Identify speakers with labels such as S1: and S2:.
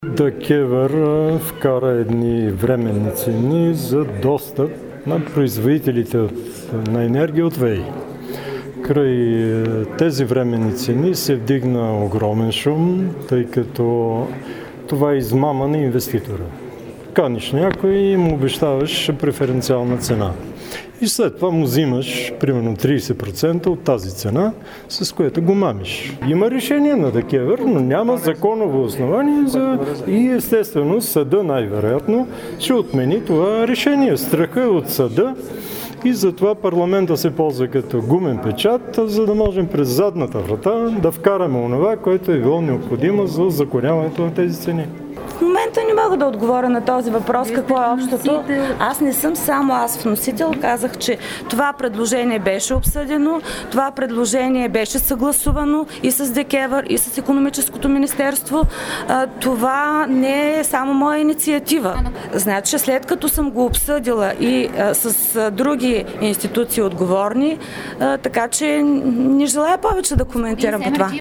S1: ДКЕВР вкара едни временни цени за достъп на производителите на енергия от ВЕИ. Край тези временни цени се вдигна огромен шум, тъй като това е измама на инвеститора. Каниш някой и му обещаваш преференциална цена. И след това му взимаш примерно 30% от тази цена, с което го мамиш. Има решение на ДКЕВР, но няма законово основание и естествено съда най-вероятно ще отмени това решение. Страха е от съда и затова парламента се ползва като гумен печат, за да можем през задната врата да вкараме онова, което е било необходимо за узаконяването на тези цени.
S2: В момента не мога да отговоря на този въпрос, какво е общото. Аз не съм само аз вносител. Казах, че това предложение беше обсъдено, това предложение беше съгласувано и с ДКЕВР, и с Икономическото министерство. Това не е само моя инициатива. Значи, след като съм го обсъдила и с други институции отговорни, така че не желая повече да коментирам по това.